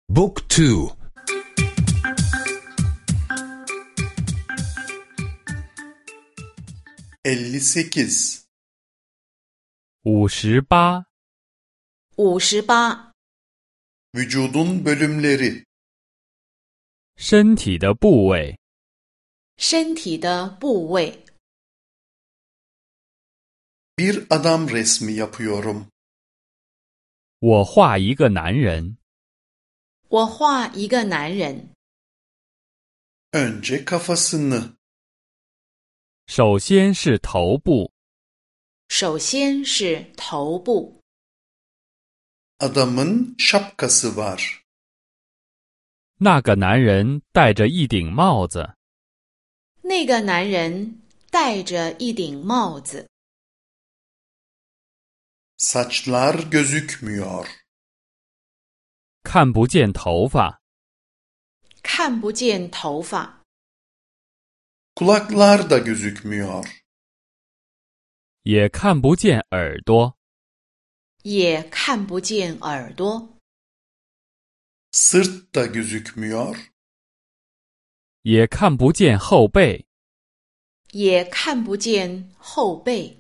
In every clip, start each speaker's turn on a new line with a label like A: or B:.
A: Book 2
B: 58
C: 58.
D: 58.
B: Vücudun bölümleri
C: 身体的部位。
D: 身体的部位。
B: Bir adam resmi yapıyorum.
C: 我画一个男人。
D: 我画一个男人。
B: Önce kafasını,
C: 首先是头部。
D: 首先是头部。
B: adamın şapkası var.
C: 那个男人戴着一顶帽子。
D: 那个男人戴着一顶帽子。
B: Saçlar gözükmüyor.
C: 看不见头发。
D: 看不见头发。
B: Kulaklar da gözükmüyor.
C: 也看不见耳朵。
D: 也看不见耳朵。
B: Sırt da gözükmüyor.
C: 也看不见后背。
D: 也看不见后背。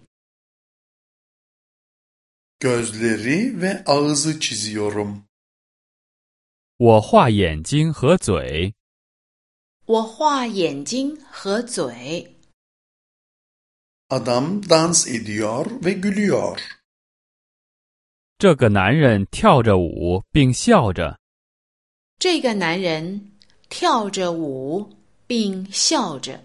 B: Gözleri ve ağzı çiziyorum.
C: 我画眼睛和嘴。
D: 我画眼睛和嘴。
B: Adam dans ediyor ve gülüyor.
C: 这个男人跳着舞并笑着。
D: 这个男人跳着舞并笑着。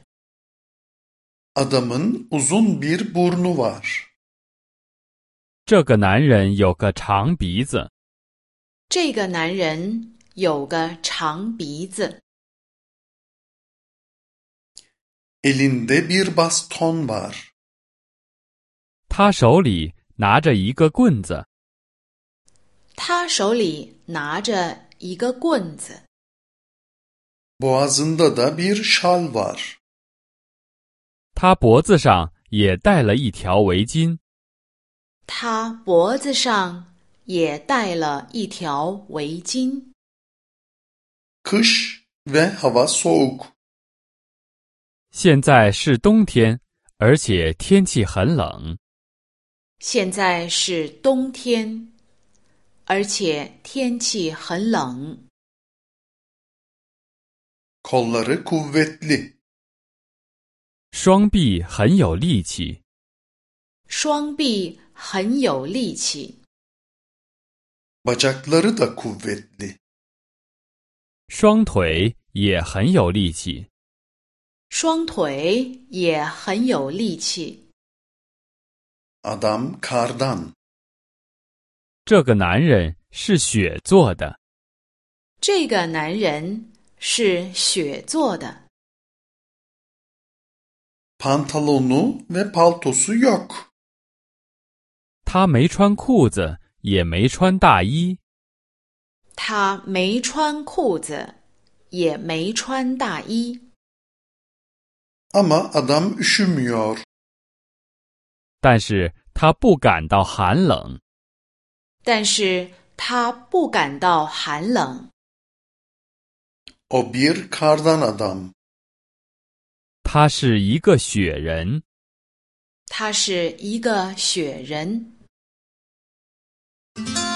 B: Adamın uzun bir burnu var.
C: 这个男人有个长鼻子。
D: 这个男人有个长鼻子。
B: Elinde bir baston var.
C: 他手里拿着一个棍子。
D: 他手里拿着一个棍子。
B: Boğazında da bir şal var.
C: 他脖子上也戴了一条围巾。
D: 他脖子上也戴了一条围巾。
B: Kış ve hava soğuk.
C: 现在是冬天，而且天气很冷。
D: 现在是冬天，而且天气很冷。
B: Kolları kuvvetli.
C: 双臂很有力气。
D: 双臂很有力气。
B: Bacakları da kuvvetli.
C: 双腿也很有力气。
D: 双腿也很有力气。
B: Adam kardan.
C: 这个男人是雪做的。
D: 这个男人是雪做的。
B: Pantolonu ve paltosu yok.
C: 他没穿裤子，也没穿大衣。
D: 他没穿裤子，也没穿大衣。
B: Ama adam üşümüyor.
C: 但是他不感到寒冷。
D: 但是他不感到寒冷。
B: O bir kardan adam.
C: 他是一个雪人。
D: 他是一个雪人。